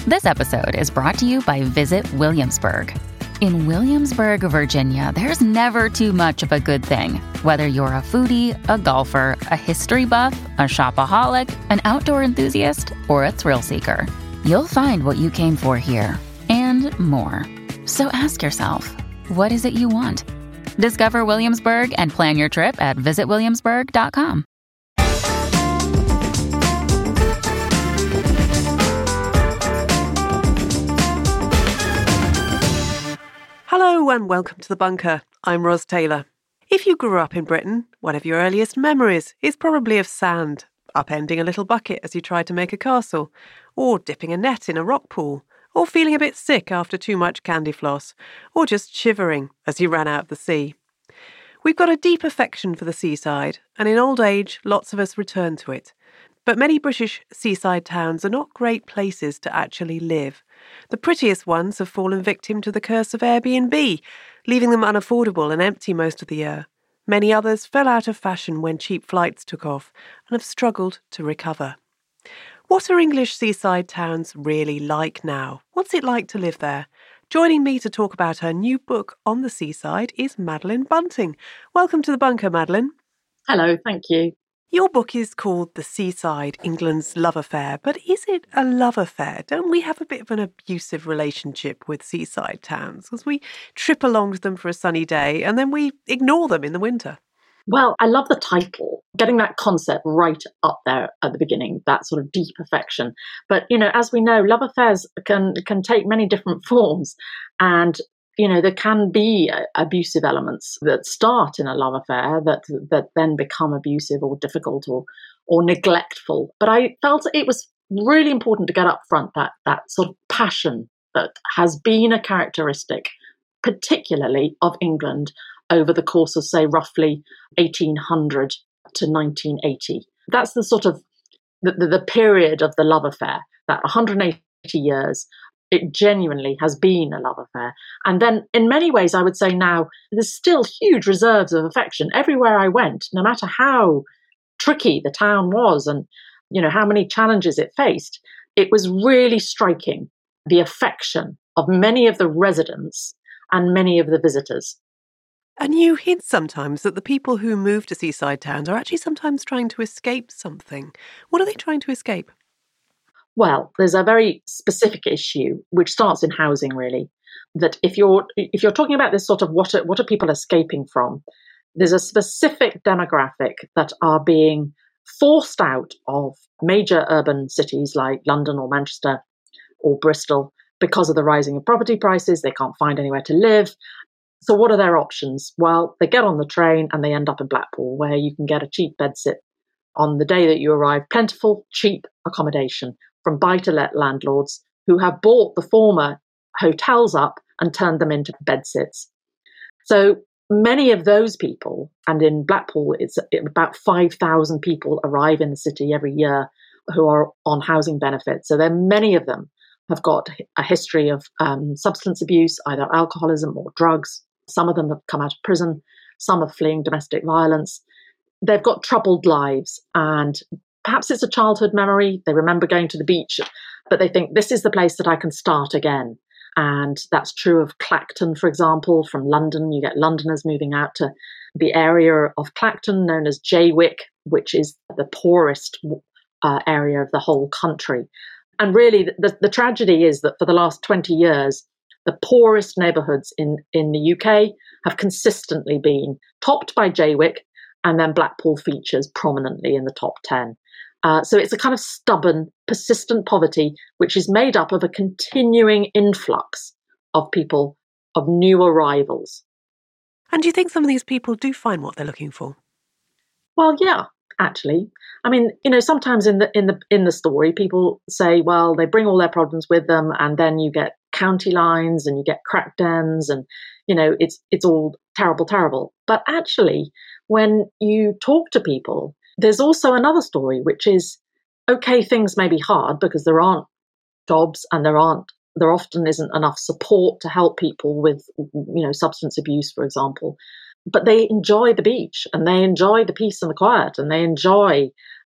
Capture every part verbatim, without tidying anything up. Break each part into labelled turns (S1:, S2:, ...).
S1: This episode is brought to you by Visit Williamsburg. In Williamsburg, Virginia, there's never too much of a good thing. Whether you're a foodie, a golfer, a history buff, a shopaholic, an outdoor enthusiast, or a thrill seeker, you'll find what you came for here and more. So ask yourself, what is it you want? Discover Williamsburg and plan your trip at visit williamsburg dot com.
S2: Hello and welcome to The Bunker. I'm Ros Taylor. If you grew up in Britain, one of your earliest memories is probably of sand, upending a little bucket as you tried to make a castle, or dipping a net in a rock pool, or feeling a bit sick after too much candy floss, or just shivering as you ran out of the sea. We've got a deep affection for the seaside, and in old age, lots of us return to it. But many British seaside towns are not great places to actually live. The prettiest ones have fallen victim to the curse of Airbnb, leaving them unaffordable and empty most of the year. Many others fell out of fashion when cheap flights took off and have struggled to recover. What are English seaside towns really like now? What's it like to live there? Joining me to talk about her new book on the seaside is Madeline Bunting. Welcome to The Bunker, Madeline.
S3: Hello, thank you.
S2: Your book is called The Seaside, England's Love Affair, but is it a love affair? Don't we have a bit of an abusive relationship with seaside towns? Because we trip along to them for a sunny day and then we ignore them in the winter.
S3: Well, I love the title, getting that concept right up there at the beginning, that sort of deep affection. But, you know, as we know, love affairs can can take many different forms. And you know, there can be abusive elements that start in a love affair that that then become abusive or difficult or or neglectful. But I felt it was really important to get up front that that sort of passion that has been a characteristic, particularly of England over the course of, say, roughly eighteen hundred to nineteen eighty. That's the sort of the, the, the period of the love affair, that one hundred eighty years. It genuinely has been a love affair. And then in many ways, I would say now, there's still huge reserves of affection. Everywhere I went, no matter how tricky the town was and, you know, how many challenges it faced, it was really striking, the affection of many of the residents and many of the visitors.
S2: And you hint sometimes that the people who move to seaside towns are actually sometimes trying to escape something. What are they trying to escape?
S3: Well, there's a very specific issue which starts in housing, really. That if you're if you're talking about this sort of what are, what are people escaping from, there's a specific demographic that are being forced out of major urban cities like London or Manchester or Bristol because of the rising of property prices. They can't find anywhere to live. So what are their options? Well, they get on the train and they end up in Blackpool, where you can get a cheap bedsit on the day that you arrive, plentiful, cheap accommodation from buy-to-let landlords who have bought the former hotels up and turned them into bedsits. So many of those people, and in Blackpool, it's about five thousand people arrive in the city every year who are on housing benefits. So there many of them have got a history of um, substance abuse, either alcoholism or drugs. Some of them have come out of prison. Some are fleeing domestic violence. They've got troubled lives, and perhaps it's a childhood memory. They remember going to the beach, but they think this is the place that I can start again. And that's true of Clacton, for example. From London, you get Londoners moving out to the area of Clacton known as Jaywick, which is the poorest uh, area of the whole country. And really, the, the tragedy is that for the last twenty years, the poorest neighbourhoods in, in the U K have consistently been topped by Jaywick, and then Blackpool features prominently in the top ten. Uh, so it's a kind of stubborn, persistent poverty, which is made up of a continuing influx of people, of new arrivals.
S2: And do you think some of these people do find what they're looking for?
S3: Well, yeah, actually. I mean, you know, sometimes in the in the in the story, people say, well, they bring all their problems with them, and then you get county lines and you get crack dens, and you know, it's it's all terrible, terrible. But actually, when you talk to people, there's also another story, which is, okay, things may be hard because there aren't jobs and there aren't there often isn't enough support to help people with, you know, substance abuse, for example. But they enjoy the beach and they enjoy the peace and the quiet and they enjoy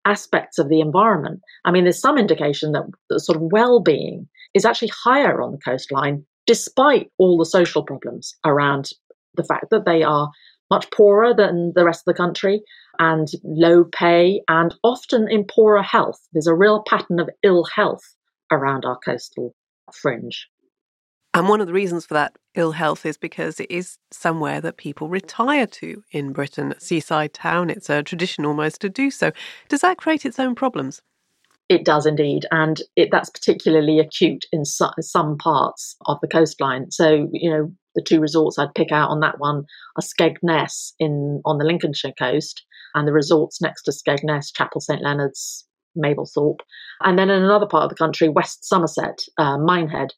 S3: aspects of the environment. I mean, there's some indication that the sort of well-being is actually higher on the coastline, despite all the social problems around the fact that they are much poorer than the rest of the country and low pay and often in poorer health. There's a real pattern of ill health around our coastal fringe.
S2: And one of the reasons for that ill health is because it is somewhere that people retire to in Britain, a seaside town. It's a tradition almost to do so. Does that create its own problems?
S3: It does indeed, and it, that's particularly acute in so, some parts of the coastline. So, you know, the two resorts I'd pick out on that one are Skegness in on the Lincolnshire coast, and the resorts next to Skegness, Chapel St Leonard's, Mablethorpe, and then in another part of the country, West Somerset, uh, Minehead.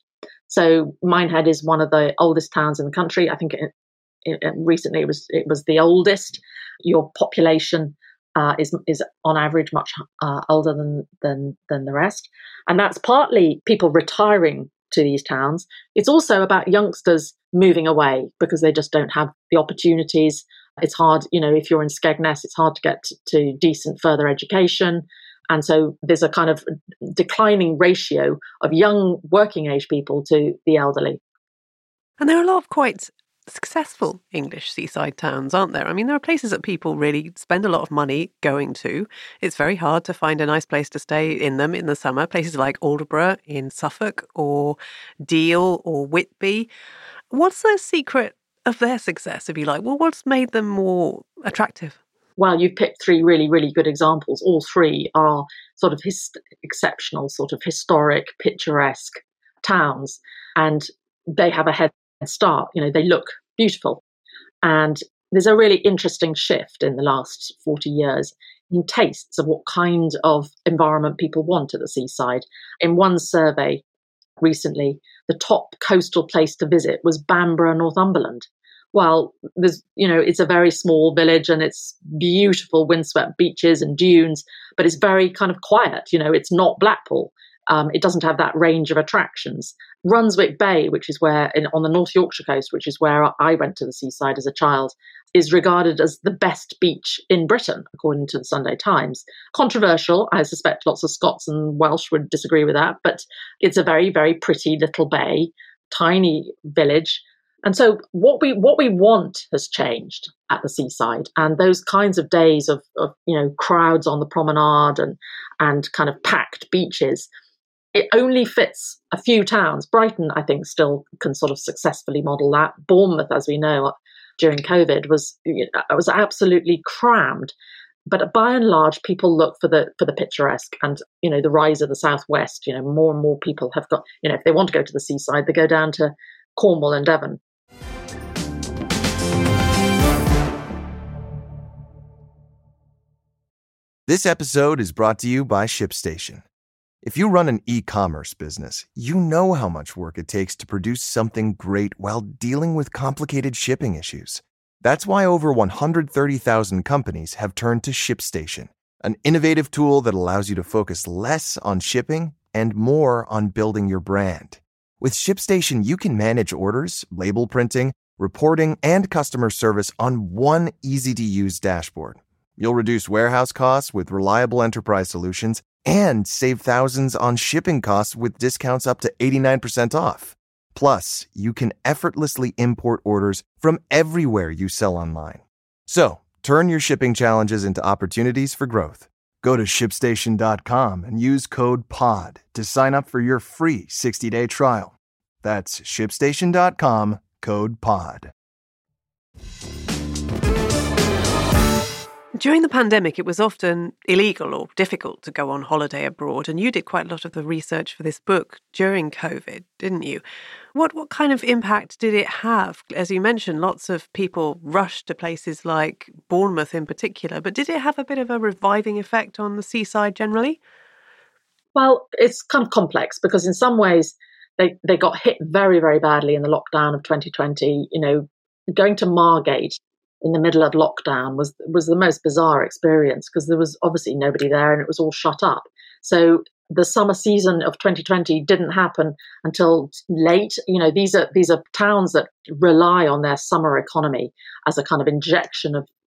S3: So Minehead is one of the oldest towns in the country. I think it, it, recently it was it was the oldest. Your population Uh, is is on average much uh, older than, than than the rest, and that's partly people retiring to these towns. It's also about youngsters moving away because they just don't have the opportunities. It's hard, you know, if you're in Skegness, it's hard to get to, to decent further education, and so there's a kind of declining ratio of young working age people to the elderly.
S2: And there are a lot of quite successful English seaside towns, aren't there? I mean, there are places that people really spend a lot of money going to. It's very hard to find a nice place to stay in them in the summer. Places like Aldeburgh in Suffolk or Deal or Whitby. What's the secret of their success, if you like? Well, what's made them more attractive?
S3: Well, you've picked three really, really good examples. All three are sort of his- exceptional, sort of historic, picturesque towns, and they have a head start. You know, they look beautiful. And there's a really interesting shift in the last forty years in tastes of what kind of environment people want at the seaside. In one survey recently, the top coastal place to visit was Bamborough, Northumberland. Well, there's, you know, it's a very small village and it's beautiful windswept beaches and dunes, but it's very kind of quiet. You know, it's not Blackpool. Um, it doesn't have that range of attractions. Runswick Bay, which is where, in, on the North Yorkshire coast, which is where I went to the seaside as a child, is regarded as the best beach in Britain, according to the Sunday Times. Controversial. I suspect lots of Scots and Welsh would disagree with that, but it's a very, very pretty little bay, tiny village. And so what we what we want has changed at the seaside, and those kinds of days of, of you know crowds on the promenade and and kind of packed beaches, it only fits a few towns. Brighton, I think, still can sort of successfully model that. Bournemouth, as we know, during COVID was you know, was absolutely crammed. But by and large, people look for the for the picturesque and you know the rise of the southwest. You know, more and more people have got you know if they want to go to the seaside, they go down to Cornwall and Devon.
S4: This episode is brought to you by ShipStation. If you run an e-commerce business, you know how much work it takes to produce something great while dealing with complicated shipping issues. That's why over one hundred thirty thousand companies have turned to ShipStation, an innovative tool that allows you to focus less on shipping and more on building your brand. With ShipStation, you can manage orders, label printing, reporting, and customer service on one easy-to-use dashboard. You'll reduce warehouse costs with reliable enterprise solutions and save thousands on shipping costs with discounts up to eighty-nine percent off. Plus, you can effortlessly import orders from everywhere you sell online. So, turn your shipping challenges into opportunities for growth. Go to ship station dot com and use code POD to sign up for your free sixty-day trial. That's ship station dot com, code POD.
S2: During the pandemic, it was often illegal or difficult to go on holiday abroad, and you did quite a lot of the research for this book during COVID, didn't you? What what kind of impact did it have? As you mentioned, lots of people rushed to places like Bournemouth in particular, but did it have a bit of a reviving effect on the seaside generally?
S3: Well, it's kind of complex because in some ways they, they got hit very, very badly in the lockdown of twenty twenty. You know, going to Margate in the middle of lockdown was was the most bizarre experience because there was obviously nobody there and it was all shut up. So the summer season of twenty twenty didn't happen until late. You know, these are these are towns that rely on their summer economy as a kind of injection of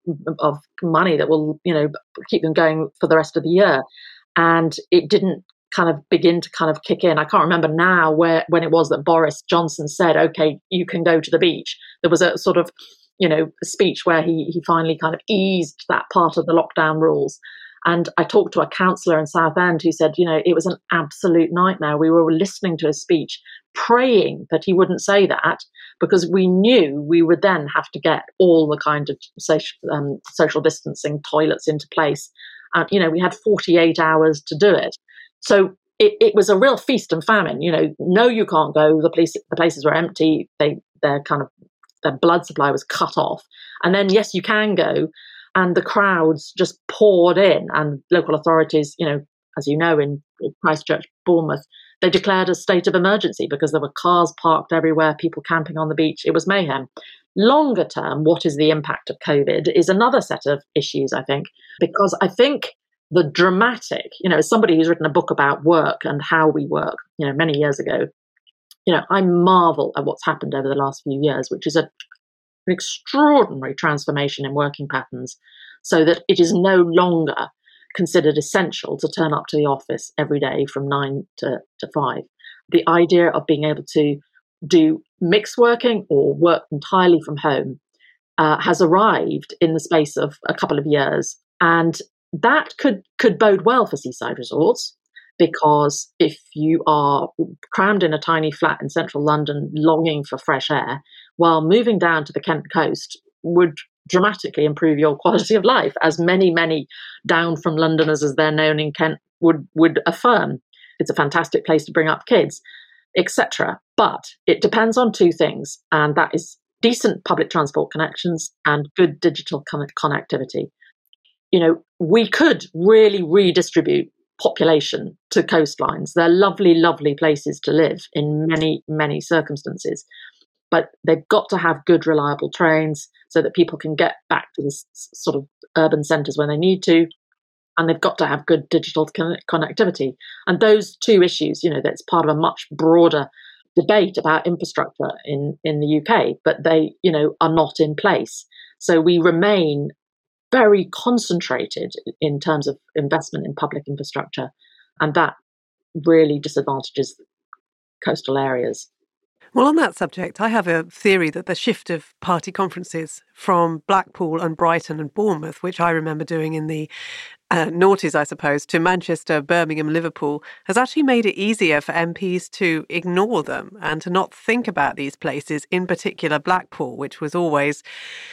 S3: of money that will, you know, keep them going for the rest of the year. And it didn't kind of begin to kind of kick in. I can't remember now where when it was that Boris Johnson said, okay, you can go to the beach. There was a sort of, you know, speech where he, he finally kind of eased that part of the lockdown rules. And I talked to a councillor in Southend who said, you know, it was an absolute nightmare. We were listening to his speech, praying that he wouldn't say that, because we knew we would then have to get all the kind of social, um, social distancing toilets into place. And, you know, we had forty-eight hours to do it. So it, it was a real feast and famine. You know, no, you can't go. The police, the places were empty. They, their kind of, their blood supply was cut off. And then, yes, you can go. And the crowds just poured in, and local authorities, you know, as you know, in Christchurch, Bournemouth, they declared a state of emergency because there were cars parked everywhere, people camping on the beach. It was mayhem. Longer term, what is the impact of COVID is another set of issues, I think, because I think the dramatic, you know, as somebody who's written a book about work and how we work, you know, many years ago, you know, I marvel at what's happened over the last few years, which is a an extraordinary transformation in working patterns, so that it is no longer considered essential to turn up to the office every day from nine to, to five. The idea of being able to do mixed working or work entirely from home uh, has arrived in the space of a couple of years. And that could, could bode well for seaside resorts, because if you are crammed in a tiny flat in central London longing for fresh air, while moving down to the Kent coast would dramatically improve your quality of life, as many, many down from Londoners, as they're known in Kent, would, would affirm. It's a fantastic place to bring up kids, et cetera. But it depends on two things, and that is decent public transport connections and good digital con- connectivity. You know, we could really redistribute population to coastlines. They're lovely, lovely places to live in many, many circumstances. But they've got to have good, reliable trains so that people can get back to the s- sort of urban centres when they need to. And they've got to have good digital con- connectivity. And those two issues, you know, that's part of a much broader debate about infrastructure in, in the U K, but they, you know, are not in place. So we remain very concentrated in terms of investment in public infrastructure. And that really disadvantages coastal areas.
S2: Well, on that subject, I have a theory that the shift of party conferences from Blackpool and Brighton and Bournemouth, which I remember doing in the uh, noughties, I suppose, to Manchester, Birmingham, Liverpool, has actually made it easier for M Ps to ignore them and to not think about these places, in particular Blackpool, which was always,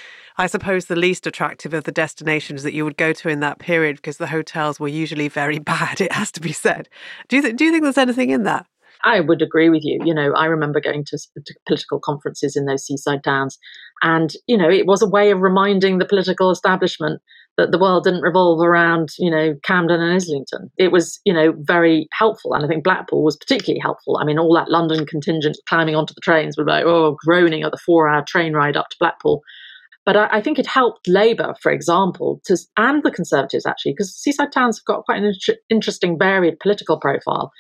S2: I suppose, the least attractive of the destinations that you would go to in that period, because the hotels were usually very bad, it has to be said. Do you, th- do you think there's anything in that?
S3: I would agree with you. You know, I remember going to, to political conferences in those seaside towns, and, you know, it was a way of reminding the political establishment that the world didn't revolve around, you know, Camden and Islington. It was, you know, very helpful. And I think Blackpool was particularly helpful. I mean, all that London contingent climbing onto the trains were like, oh, groaning at the four hour train ride up to Blackpool. But I, I think it helped Labour, for example, to, and the Conservatives, actually, because seaside towns have got quite an inter- interesting, varied political profile.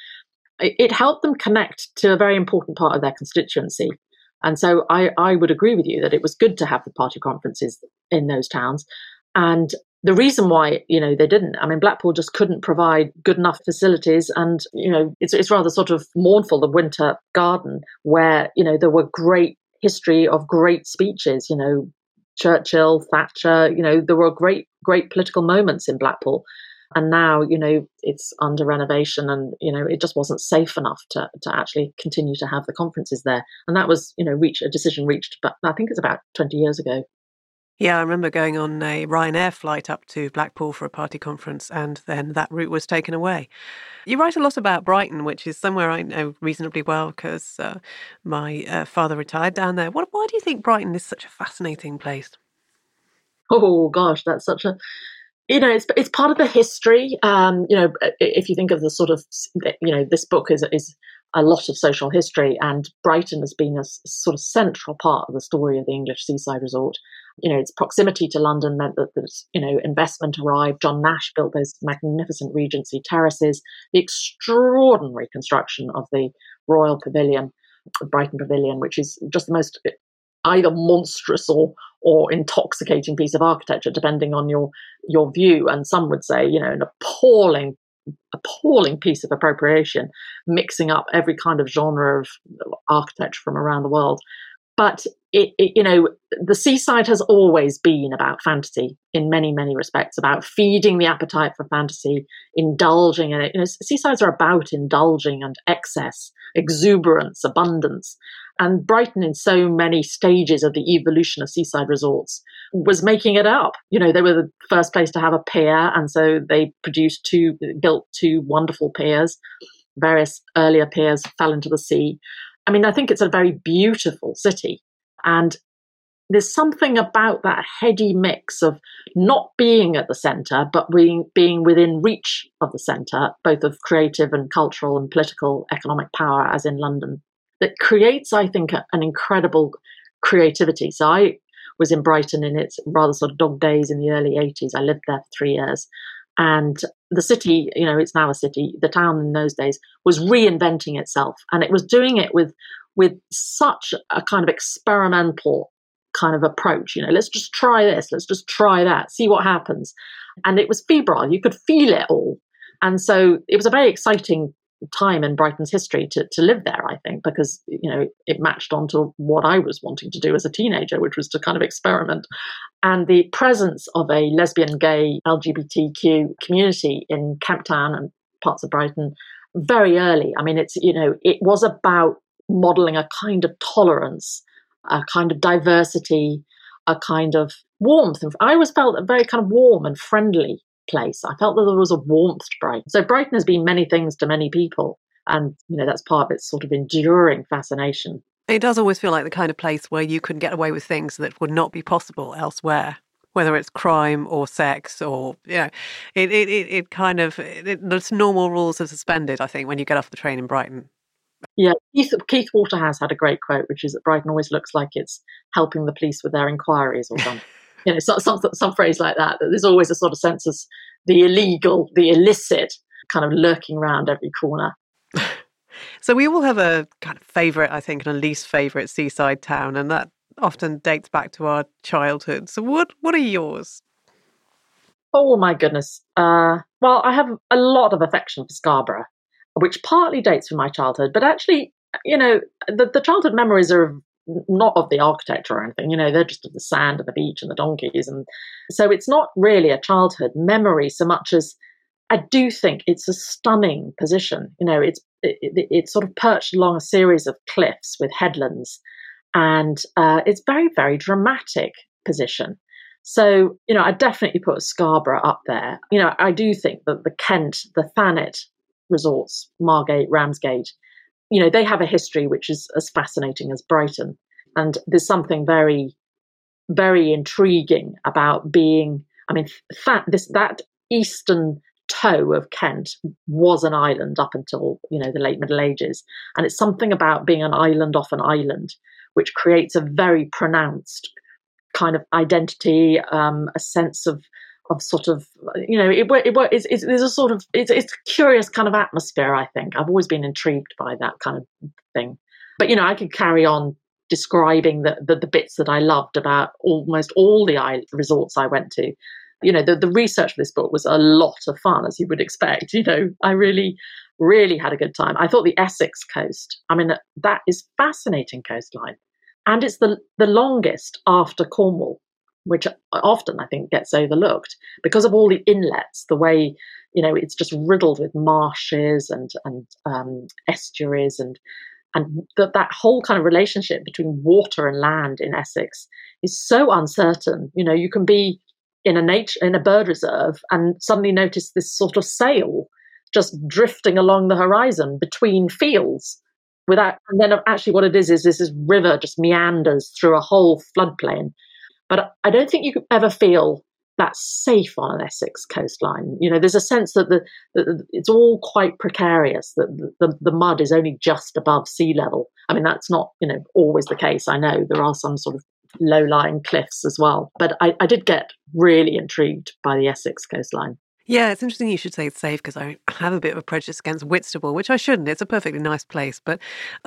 S3: It helped them connect to a very important part of their constituency. And so I, I would agree with you that it was good to have the party conferences in those towns. And the reason why, you know, they didn't, I mean, Blackpool just couldn't provide good enough facilities. And, you know, it's, it's rather sort of mournful, the Winter Garden, where, you know, there were great history of great speeches, you know, Churchill, Thatcher, you know, there were great, great political moments in Blackpool. And now, you know, it's under renovation, and, you know, it just wasn't safe enough to, to actually continue to have the conferences there. And that was, you know, reach a decision reached, but I think it's about twenty years ago.
S2: Yeah, I remember going on a Ryanair flight up to Blackpool for a party conference, and then that route was taken away. You write a lot about Brighton, which is somewhere I know reasonably well because uh, my uh, father retired down there. What, why do you think Brighton is such a fascinating place?
S3: Oh, gosh, that's such a... You know, it's it's part of the history. Um, you know, if you think of the sort of, you know, this book is is a lot of social history, and Brighton has been a sort of central part of the story of the English seaside resort. You know, its proximity to London meant that there's, you know, investment arrived. John Nash built those magnificent Regency terraces, the extraordinary construction of the Royal Pavilion, the Brighton Pavilion, which is just the most either monstrous or or intoxicating piece of architecture, depending on your your view. And some would say, you know, an appalling, appalling piece of appropriation, mixing up every kind of genre of architecture from around the world. But it, it, you know, the seaside has always been about fantasy in many, many respects, about feeding the appetite for fantasy, indulging in it. You know, seasides are about indulging and excess, exuberance, abundance. And Brighton, in so many stages of the evolution of seaside resorts, was making it up. You know, they were the first place to have a pier, and so they produced two, built two wonderful piers. Various earlier piers fell into the sea. I mean, I think it's a very beautiful city. And there's something about that heady mix of not being at the centre, but being, being within reach of the centre, both of creative and cultural and political economic power, as in London, that creates, I think, a, an incredible creativity. So I was in Brighton in its rather sort of dog days in the early eighties. I lived there for three years. And the city, you know, it's now a city, the town in those days was reinventing itself. And it was doing it with with such a kind of experimental kind of approach. You know, let's just try this, let's just try that, see what happens. And it was febrile. You could feel it all. And so it was a very exciting time in Brighton's history to, to live there, I think, because, you know, it matched onto what I was wanting to do as a teenager, which was to kind of experiment. And the presence of a lesbian, gay, L G B T Q community in Camptown and parts of Brighton very early. I mean, it's, you know, it was about modelling a kind of tolerance, a kind of diversity, a kind of warmth. And I always felt a very kind of warm and friendly place. I felt that there was a warmth to Brighton. So Brighton has been many things to many people. And, you know, that's part of its sort of enduring fascination.
S2: It does always feel like the kind of place where you can get away with things that would not be possible elsewhere, whether it's crime or sex or, you know, it it, it, it kind of, it, there's normal rules are suspended, I think, when you get off the train in Brighton.
S3: Yeah, Keith, Keith Waterhouse had a great quote, which is that Brighton always looks like it's helping the police with their inquiries or something. You know, some, some some phrase like that. That there's always a sort of sense of the illegal, the illicit, kind of lurking around every corner.
S2: So we all have a kind of favourite, I think, and a least favourite seaside town, and that often dates back to our childhood. So what what are yours?
S3: Oh my goodness. Uh, well, I have a lot of affection for Scarborough, which partly dates from my childhood, but actually, you know, the, the childhood memories are not of the architecture or anything, you know, they're just of the sand and the beach and the donkeys. And so it's not really a childhood memory so much as I do think it's a stunning position. You know, it's it, it, it's sort of perched along a series of cliffs with headlands, and uh, it's very, very dramatic position. So, you know, I definitely put Scarborough up there. You know, I do think that the Kent, the Thanet resorts, Margate, Ramsgate, you know, they have a history which is as fascinating as Brighton. And there's something very, very intriguing about being, I mean, that, this, that eastern toe of Kent was an island up until, you know, the late Middle Ages. And it's something about being an island off an island, which creates a very pronounced kind of identity, um, a sense of of sort of, you know, it, it, it's, it's, there's a sort of, it's, it's a curious kind of atmosphere, I think. I've always been intrigued by that kind of thing. But, you know, I could carry on describing the, the, the bits that I loved about almost all the island resorts I went to. You know, the, the research for this book was a lot of fun, as you would expect. You know, I really, really had a good time. I thought the Essex coast, I mean, that is fascinating coastline. And it's the the longest after Cornwall, which often I think gets overlooked because of all the inlets, the way, you know, it's just riddled with marshes and and um, estuaries, and and that that whole kind of relationship between water and land in Essex is so uncertain. You know, you can be in a nature in a bird reserve and suddenly notice this sort of sail just drifting along the horizon between fields. Without, and then actually what it is is this river just meanders through a whole floodplain. But I don't think you could ever feel that safe on an Essex coastline. You know, there's a sense that the, the it's all quite precarious, that the, the, the mud is only just above sea level. I mean, that's not, you know, always the case. I know there are some sort of low-lying cliffs as well. But I, I did get really intrigued by the Essex coastline.
S2: Yeah, it's interesting you should say it's safe, because I have a bit of a prejudice against Whitstable, which I shouldn't. It's a perfectly nice place. But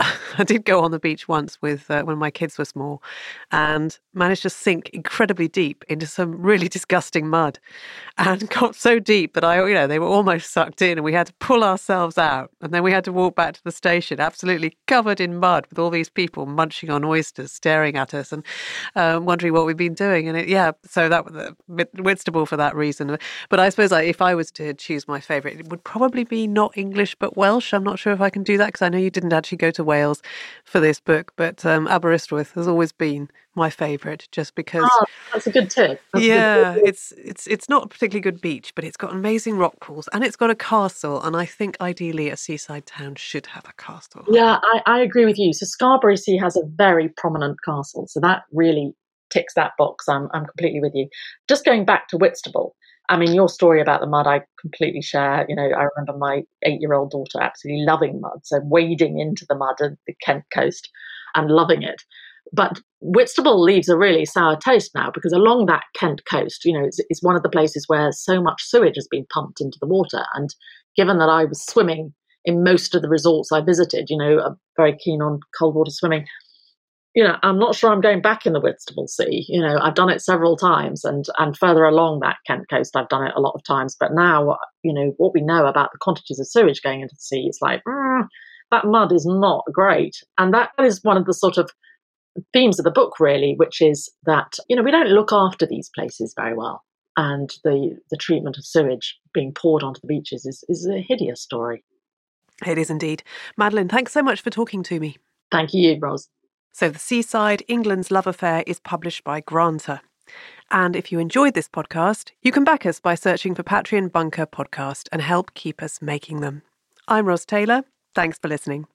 S2: I did go on the beach once with uh, when my kids were small and managed to sink incredibly deep into some really disgusting mud, and got so deep that I, you know, they were almost sucked in, and we had to pull ourselves out. And then we had to walk back to the station absolutely covered in mud with all these people munching on oysters, staring at us and um, wondering what we'd been doing. And it, yeah, so that was uh, Whitstable for that reason. But I suppose I, if I was to choose my favourite, it would probably be not English but Welsh. I'm not sure if I can do that, because I know you didn't actually go to Wales for this book, but um, Aberystwyth has always been my favourite, just because.
S3: Oh, that's a good tip. That's
S2: yeah,
S3: good tip.
S2: it's it's it's not a particularly good beach, but it's got amazing rock pools and it's got a castle, and I think ideally a seaside town should have a castle.
S3: Yeah, I, I agree with you. So Scarborough Sea has a very prominent castle, so that really ticks that box. I'm I'm completely with you. Just going back to Whitstable, I mean, your story about the mud, I completely share. You know, I remember my eight-year-old daughter absolutely loving mud, so wading into the mud at the Kent coast and loving it. But Whitstable leaves a really sour taste now, because along that Kent coast, you know, it's, it's one of the places where so much sewage has been pumped into the water. And given that I was swimming in most of the resorts I visited, you know, I'm very keen on cold water swimming. You know, I'm not sure I'm going back in the Whitstable Sea. You know, I've done it several times, and and further along that Kent coast, I've done it a lot of times. But now, you know, what we know about the quantities of sewage going into the sea, it's like, mm, that mud is not great. And that is one of the sort of themes of the book, really, which is that, you know, we don't look after these places very well. And the, the treatment of sewage being poured onto the beaches is, is a hideous story.
S2: It is indeed. Madeleine, thanks so much for talking to me.
S3: Thank you, Ros.
S2: So The Seaside, England's Love Affair is published by Granta. And if you enjoyed this podcast, you can back us by searching for Patreon Bunker Podcast and help keep us making them. I'm Ros Taylor. Thanks for listening.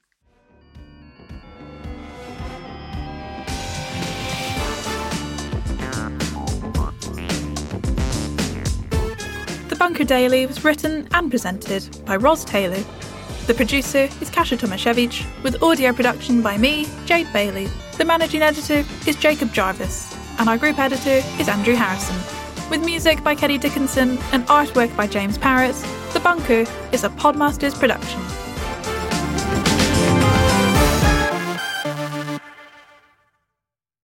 S5: The Bunker Daily was written and presented by Ros Taylor. The producer is Kasia Tomaszewicz, with audio production by me, Jade Bailey. The managing editor is Jacob Jarvis, and our group editor is Andrew Harrison. With music by Kelly Dickinson and artwork by James Parrott, The Bunker is a Podmasters production.